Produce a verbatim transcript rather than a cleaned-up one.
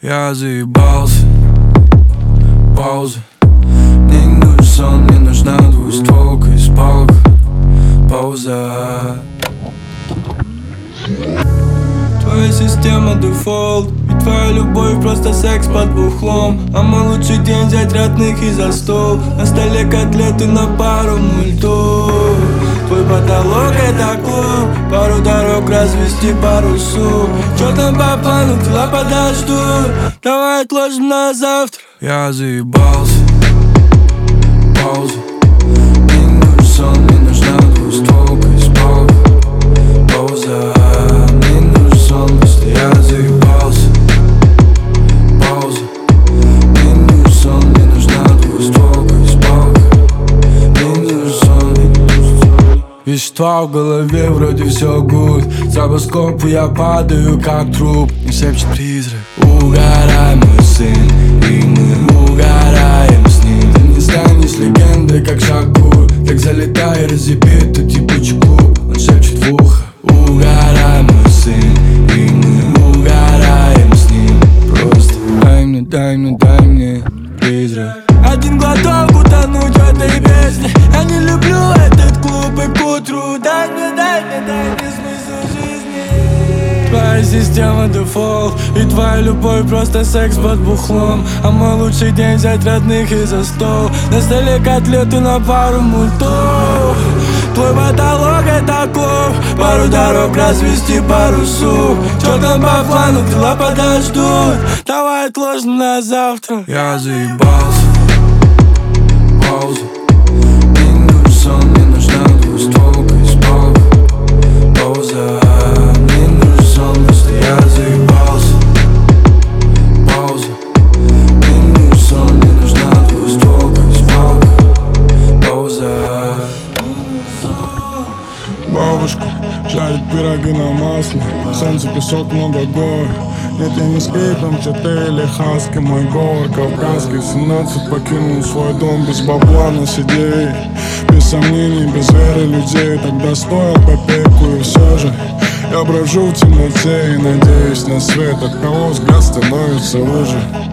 Я заебался. Пауза. Мне не нужен сон, мне нужна двустволка из палок. Пауза. Твоя система дефолт, и твоя любовь просто секс под бухлом. А мой лучший день взять родных и за стол. На столе котлеты на пару мультов. Твой потолок это клуб, пару дорог развести парусу. Чё там по плану, дела подождут. Давай отложим на завтра. Я заебался. Пауза. Мне не нужен сон, мне нужна двустволка из палок. Пауза. Мне не нужен сон, просто я заебался. Пауза. Мне не нужен сон, мне нужна двустволка из палок. Мне не нужен сон, мне не нужен сон. Вещества в голове, вроде все гуд. За боскопу я падаю, как труп. Не шепчет призрак. Угорай, мой сын, и мы угораем с ним. Ты не станешь легендой, как Шакур. Так залетай и разъеби эту типучку. Он шепчет в ухо. Угорай, мой сын, и мы угораем с ним. Просто дай мне, дай мне, дай мне призрак. Один глоток утонуть в этой бездне. Я не люблю этот клуб и к утру. Дай мне, дай мне, дай мне смысл жизни. Твоя система дефолт, и твоя любовь просто секс под бухлом. А мой лучший день взять родных и за стол. На столе котлеты на пару мультов. Твой потолок это клуб, пару дорог развести парусу. Чё там по плану, дела подождут. Давай отложим на завтра. Я заебался. Пауза. Мне не нужен сон, мне нужна двустволка из палок. Пауза. Мне не нужен сон, просто я заебался. Пауза. Мне не нужен сон, мне нужна двустволка из палок. Пауза. Бабушка жарит пироги на масле. Солнце, песок, много гор. Нет, я не скрипом, чате или хаски. Мой говор кавказский. В семнадцать покинул свой дом без бабла на сидей. Без сомнений, без веры людей. Тогда стоил копейку, и все же я брожу в темноте и надеюсь на свет. От кого взгляд становится уже.